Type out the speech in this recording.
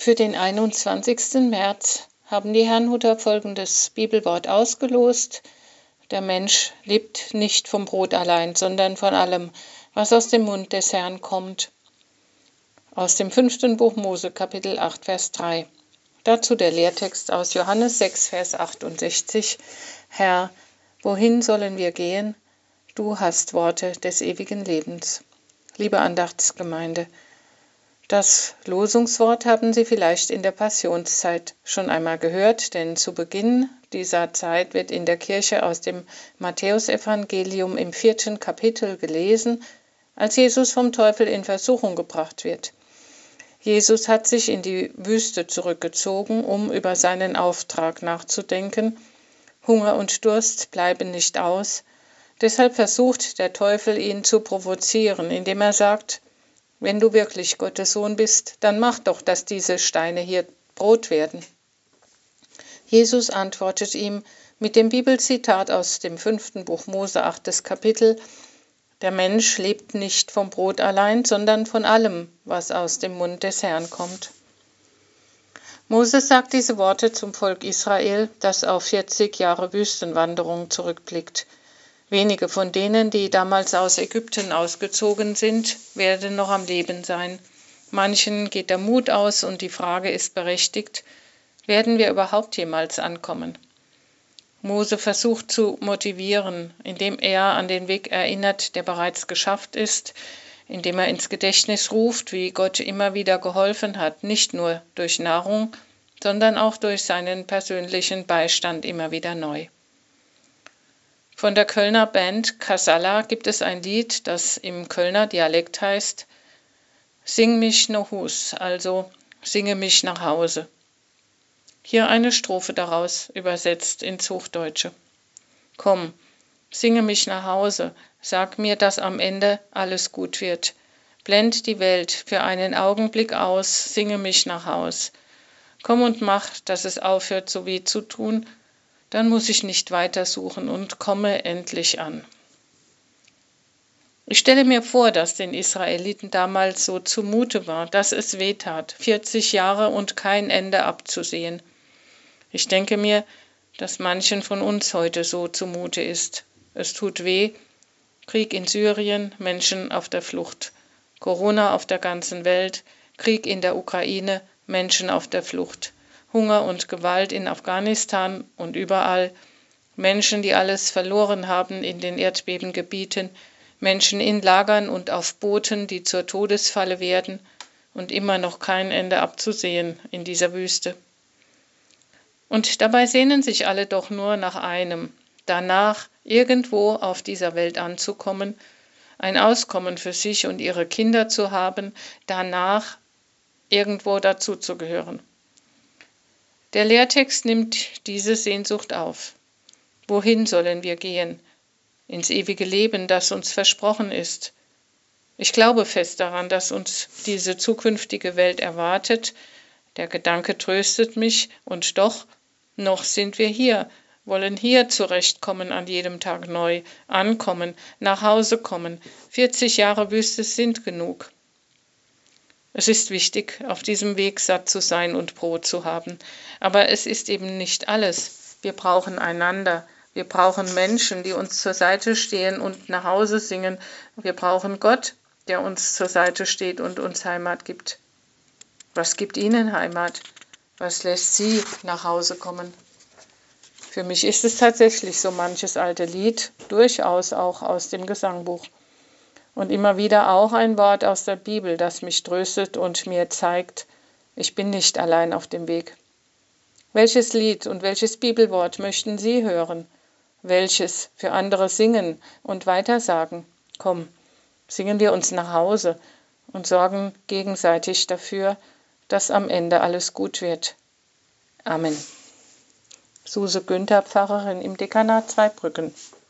Für den 21. März haben die Herrnhuter folgendes Bibelwort ausgelost: Der Mensch lebt nicht vom Brot allein, sondern von allem, was aus dem Mund des Herrn kommt. Aus dem 5. Buch Mose, Kapitel 8, Vers 3. Dazu der Lehrtext aus Johannes 6, Vers 68. Herr, wohin sollen wir gehen? Du hast Worte des ewigen Lebens. Liebe Andachtsgemeinde, das Losungswort haben Sie vielleicht in der Passionszeit schon einmal gehört, denn zu Beginn dieser Zeit wird in der Kirche aus dem Matthäusevangelium im 4. Kapitel gelesen, als Jesus vom Teufel in Versuchung gebracht wird. Jesus hat sich in die Wüste zurückgezogen, um über seinen Auftrag nachzudenken. Hunger und Durst bleiben nicht aus. Deshalb versucht der Teufel, ihn zu provozieren, indem er sagt: Wenn du wirklich Gottes Sohn bist, dann mach doch, dass diese Steine hier Brot werden. Jesus antwortet ihm mit dem Bibelzitat aus dem 5. Buch Mose, 8. Kapitel: Der Mensch lebt nicht vom Brot allein, sondern von allem, was aus dem Mund des Herrn kommt. Moses sagt diese Worte zum Volk Israel, das auf 40 Jahre Wüstenwanderung zurückblickt. Wenige von denen, die damals aus Ägypten ausgezogen sind, werden noch am Leben sein. Manchen geht der Mut aus und die Frage ist berechtigt: Werden wir überhaupt jemals ankommen? Mose versucht zu motivieren, indem er an den Weg erinnert, der bereits geschafft ist, indem er ins Gedächtnis ruft, wie Gott immer wieder geholfen hat, nicht nur durch Nahrung, sondern auch durch seinen persönlichen Beistand immer wieder neu. Von der Kölner Band Casalla gibt es ein Lied, das im Kölner Dialekt heißt: Sing mich no Hus, also singe mich nach Hause. Hier eine Strophe daraus, übersetzt ins Hochdeutsche. Komm, singe mich nach Hause, sag mir, dass am Ende alles gut wird. Blend die Welt für einen Augenblick aus, singe mich nach Haus. Komm und mach, dass es aufhört, so weh zu tun, dann muss ich nicht weiter suchen und komme endlich an. Ich stelle mir vor, dass den Israeliten damals so zumute war, dass es weh tat, 40 Jahre und kein Ende abzusehen. Ich denke mir, dass manchen von uns heute so zumute ist. Es tut weh: Krieg in Syrien, Menschen auf der Flucht. Corona auf der ganzen Welt, Krieg in der Ukraine, Menschen auf der Flucht. Hunger und Gewalt in Afghanistan und überall. Menschen, die alles verloren haben in den Erdbebengebieten. Menschen in Lagern und auf Booten, die zur Todesfalle werden. Und immer noch kein Ende abzusehen in dieser Wüste. Und dabei sehnen sich alle doch nur nach einem: danach, irgendwo auf dieser Welt anzukommen, ein Auskommen für sich und ihre Kinder zu haben, danach irgendwo dazuzugehören. Der Lehrtext nimmt diese Sehnsucht auf. Wohin sollen wir gehen? Ins ewige Leben, das uns versprochen ist. Ich glaube fest daran, dass uns diese zukünftige Welt erwartet. Der Gedanke tröstet mich, und doch, noch sind wir hier, wollen hier zurechtkommen an jedem Tag neu, ankommen, nach Hause kommen. 40 Jahre Wüste sind genug. Es ist wichtig, auf diesem Weg satt zu sein und Brot zu haben. Aber es ist eben nicht alles. Wir brauchen einander. Wir brauchen Menschen, die uns zur Seite stehen und nach Hause singen. Wir brauchen Gott, der uns zur Seite steht und uns Heimat gibt. Was gibt Ihnen Heimat? Was lässt Sie nach Hause kommen? Für mich ist es tatsächlich so manches alte Lied, durchaus auch aus dem Gesangbuch. Und immer wieder auch ein Wort aus der Bibel, das mich tröstet und mir zeigt, ich bin nicht allein auf dem Weg. Welches Lied und welches Bibelwort möchten Sie hören? Welches für andere singen und weitersagen? Komm, singen wir uns nach Hause und sorgen gegenseitig dafür, dass am Ende alles gut wird. Amen. Suse Günther, Pfarrerin im Dekanat Zweibrücken.